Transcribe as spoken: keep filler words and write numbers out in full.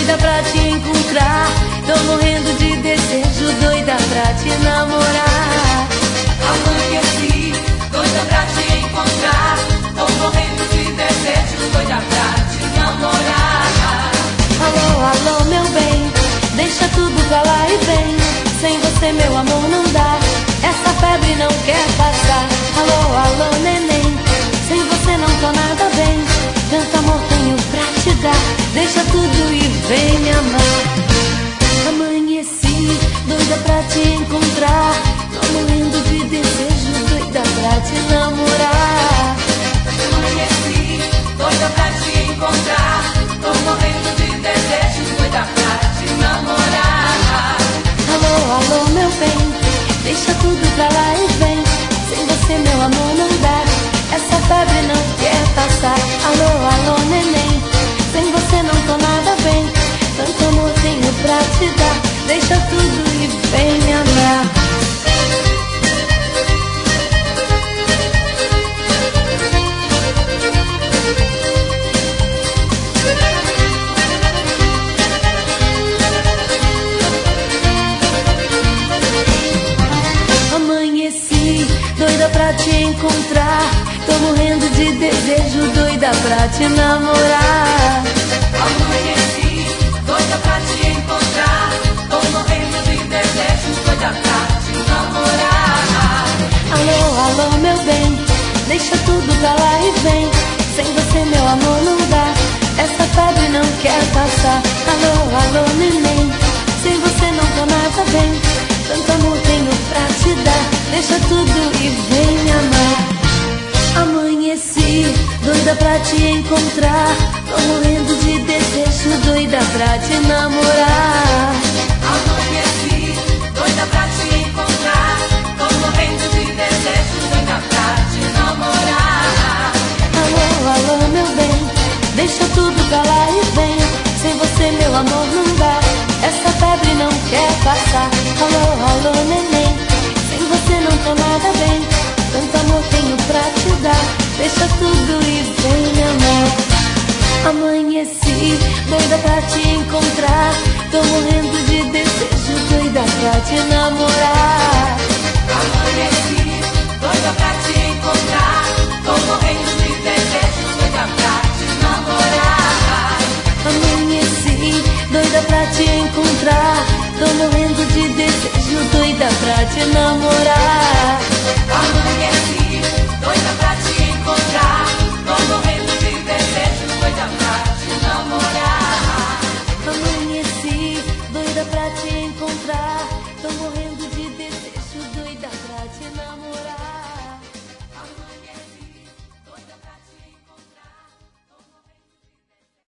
doida pra te encontrar. Tô morrendo de desejo, doida pra te namorar. Amanheci, doida pra te encontrar. Tô morrendo de desejo, doida pra te namorar. Alô, alô, meu bem, deixa tudo pra lá e vem. Sem você, meu amor, não dá. Essa febre não quer passar. Alô, alô, neném, sem você não tô nada bem. Tanto amor tenho pra te dar. Deixa tudo e vem me amar. Amanheci, doida pra te encontrar. Tô morrendo de desejo, doida pra te namorar. Amanheci, doida pra te encontrar. Tô morrendo de desejo, doida pra te namorar. Alô, alô, meu bem, deixa tudo pra lá e vem. Sem você, meu amor, não dá. Essa febre não quer passar. Alô, alô, neném, sem você não tô nada bem. Tanto amor tenho pra te dar. Deixa tudo e vem me amar. Amanheci, doida pra te encontrar. Tô morrendo de desejo, doida pra te namorar. Amanheci, doida pra te encontrar. Tô morrendo de desejo, doida pra te namorar. Alô, alô, meu bem, deixa tudo pra lá e vem. Sem você, meu amor, não dá. Essa febre não quer passar. Alô, alô, neném, sem você não tô nada bem. Tanto amor tenho pra te dar. Deixa tudo e vem me amar. Amanheci, doida pra te encontrar. Tô morrendo de desejo, doida pra te namorar. Amanheci, doida pra te encontrar. Tô morrendo de desejo, doida pra te namorar. Alô, alô, meu bem, deixa tudo pra lá e vem. Sem você, meu amor, não dá. Essa febre não quer passar. Alô, alô, neném, sem você não tô nada bem. Tanto amor tenho pra te dar. Deixa tudo e vem me amar. Amanheci, doida pra te encontrar. Tô morrendo de desejo, doida pra te namorar. Amanheci, doida pra te encontrar. Tô morrendo de desejo, doida pra te namorar. Amanheci, doida pra te encontrar. Tô morrendo de desejo, doida pra te namorar.